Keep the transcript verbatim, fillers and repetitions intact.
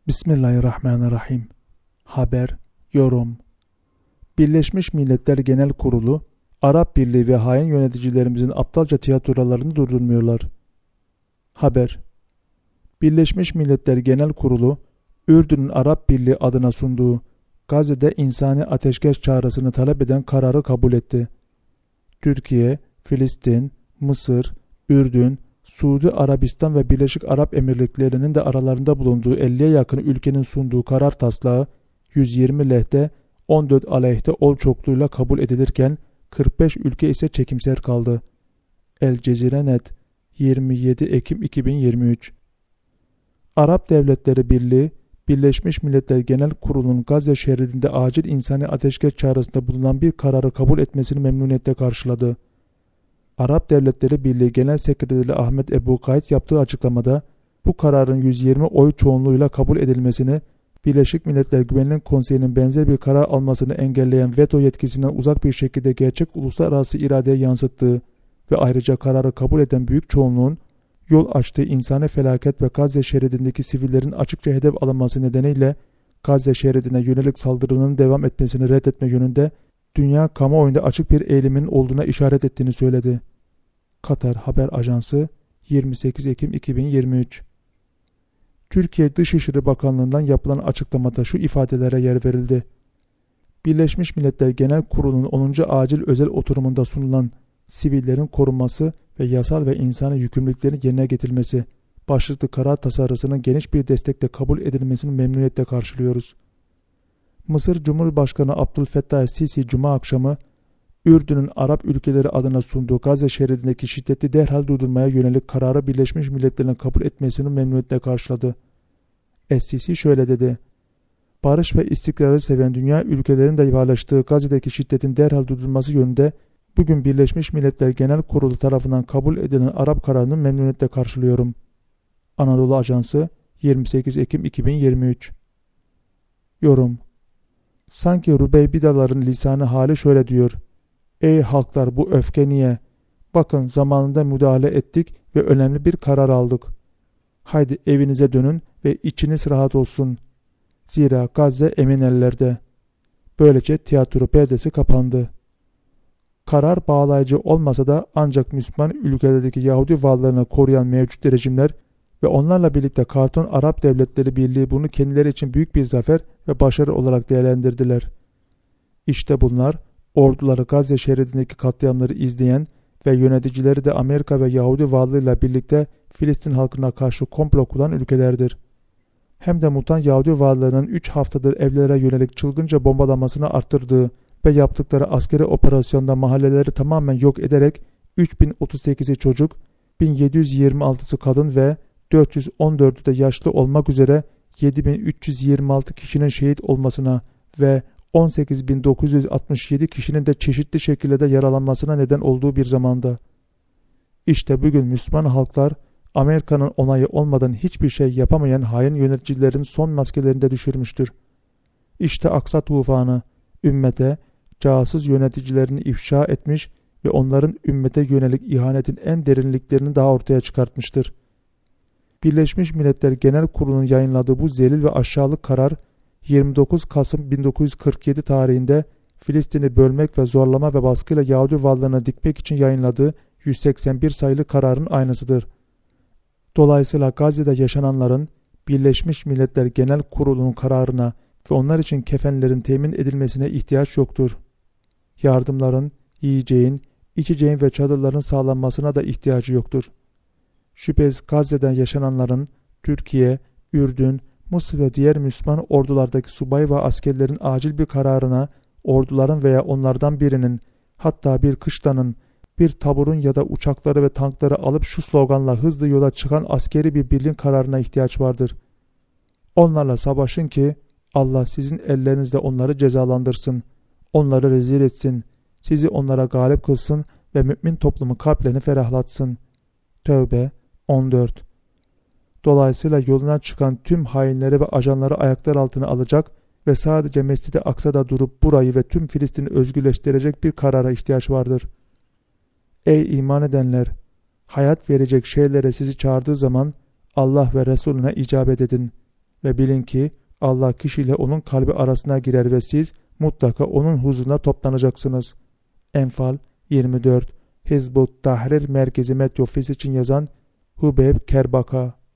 Bismillahirrahmanirrahim. Haber, yorum. Birleşmiş Milletler Genel Kurulu, Arap Birliği ve hain yöneticilerimizin aptalca tiyatrolarını durdurmuyorlar. Haber. Birleşmiş Milletler Genel Kurulu, Ürdün'ün Arap Birliği adına sunduğu Gazze'de insani ateşkes çağrısını talep eden kararı kabul etti. Türkiye, Filistin, Mısır, Ürdün, Suudi Arabistan ve Birleşik Arap Emirlikleri'nin de aralarında bulunduğu elliye yakın ülkenin sunduğu karar taslağı yüz yirmi lehte on dört aleyhte oy çokluğuyla kabul edilirken kırk beş ülke ise çekimser kaldı. El Cezire Net, yirmi yedi Ekim iki bin yirmi üç. Arap Devletleri Birliği, Birleşmiş Milletler Genel Kurulu'nun Gazze şeridinde acil insani ateşkes çağrısında bulunan bir kararı kabul etmesini memnuniyetle karşıladı. Arap Devletleri Birliği Genel Sekreteri Ahmet Ebu Kaid yaptığı açıklamada bu kararın yüz yirmi oy çoğunluğuyla kabul edilmesini, Birleşik Milletler Güvenlik Konseyi'nin benzer bir karar almasını engelleyen veto yetkisinden uzak bir şekilde gerçek uluslararası iradeye yansıttığı ve ayrıca kararı kabul eden büyük çoğunluğun yol açtığı insani felaket ve Gazze şeridindeki sivillerin açıkça hedef alınması nedeniyle Gazze şeridine yönelik saldırının devam etmesini reddetme yönünde dünya kamuoyunda açık bir eğilimin olduğuna işaret ettiğini söyledi. Katar Haber Ajansı, yirmi sekiz Ekim iki bin yirmi üç. Türkiye Dışişleri Bakanlığı'ndan yapılan açıklamada şu ifadelere yer verildi. Birleşmiş Milletler Genel Kurulu'nun onuncu acil özel oturumunda sunulan sivillerin korunması ve yasal ve insani yükümlülüklerin yerine getirilmesi başlıklı karar tasarısının geniş bir destekle kabul edilmesini memnuniyetle karşılıyoruz. Mısır Cumhurbaşkanı Abdülfettah el-Sisi Cuma akşamı Ürdün'ün Arap ülkeleri adına sunduğu Gazze şeridindeki şiddeti derhal durdurmaya yönelik kararı Birleşmiş Milletler'in kabul etmesini memnuniyetle karşıladı. El-Sisi şöyle dedi: Barış ve istikrarı seven dünya ülkelerinin de paylaştığı Gazze'deki şiddetin derhal durdurulması yönünde bugün Birleşmiş Milletler Genel Kurulu tarafından kabul edilen Arap kararını memnuniyetle karşılıyorum. Anadolu Ajansı, yirmi sekiz Ekim iki bin yirmi üç. Yorum. Sanki Rubeybidaların lisanı hali şöyle diyor: Ey halklar, bu öfke niye? Bakın, zamanında müdahale ettik ve önemli bir karar aldık. Haydi evinize dönün ve içiniz rahat olsun. Zira Gazze emin ellerde. Böylece tiyatro perdesi kapandı. Karar bağlayıcı olmasa da ancak Müslüman ülkelerdeki Yahudi varlığını koruyan mevcut rejimler ve onlarla birlikte Karton Arap Devletleri Birliği bunu kendileri için büyük bir zafer ve başarı olarak değerlendirdiler. İşte bunlar, orduları Gazze şeridindeki katliamları izleyen ve yöneticileri de Amerika ve Yahudi varlığıyla birlikte Filistin halkına karşı komplo kuran ülkelerdir. Hem de mutant Yahudi varlığının üç haftadır evlere yönelik çılgınca bombalamasını arttırdığı ve yaptıkları askeri operasyonda mahalleleri tamamen yok ederek üç bin otuz sekizi çocuk, bin yedi yüz yirmi altısı kadın ve dört yüz on dördü de yaşlı olmak üzere yedi bin üç yüz yirmi altı kişinin şehit olmasına ve on sekiz bin dokuz yüz altmış yedi kişinin de çeşitli şekillerde yaralanmasına neden olduğu bir zamanda. İşte bugün Müslüman halklar Amerika'nın onayı olmadan hiçbir şey yapamayan hain yöneticilerin son maskelerini de düşürmüştür. İşte Aksa tufanı ümmete casus yöneticilerini ifşa etmiş ve onların ümmete yönelik ihanetin en derinliklerini daha ortaya çıkartmıştır. Birleşmiş Milletler Genel Kurulu'nun yayınladığı bu zelil ve aşağılık karar yirmi dokuz Kasım bin dokuz yüz kırk yedi tarihinde Filistin'i bölmek ve zorlama ve baskıyla Yahudi varlığına dikmek için yayınladığı yüz seksen bir sayılı kararın aynısıdır. Dolayısıyla Gazze'de yaşananların Birleşmiş Milletler Genel Kurulu'nun kararına ve onlar için kefenlerin temin edilmesine ihtiyaç yoktur. Yardımların, yiyeceğin, içeceğin ve çadırların sağlanmasına da ihtiyacı yoktur. Şüphesiz Gazze'den yaşananların Türkiye, Ürdün, Mısır ve diğer Müslüman ordulardaki subay ve askerlerin acil bir kararına, orduların veya onlardan birinin, hatta bir kışlanın, bir taburun ya da uçakları ve tankları alıp şu sloganla hızlı yola çıkan askeri bir birliğin kararına ihtiyaç vardır. Onlarla savaşın ki Allah sizin ellerinizle onları cezalandırsın, onları rezil etsin, sizi onlara galip kılsın ve mümin toplumun kalplerini ferahlatsın. Tevbe on dört. Dolayısıyla yoluna çıkan tüm hainleri ve ajanları ayaklar altına alacak ve sadece Mescid-i Aksa'da durup burayı ve tüm Filistin'i özgürleştirecek bir karara ihtiyaç vardır. Ey iman edenler! Hayat verecek şeylere sizi çağırdığı zaman Allah ve Resulüne icabet edin. ve bilin ki Allah kişiyle onun kalbi arasına girer ve siz mutlaka onun huzuruna toplanacaksınız. Enfal yirmi dört Hizbut Tahrir Merkezi Met Ofisi için yazan Hubeyb Kerbaka.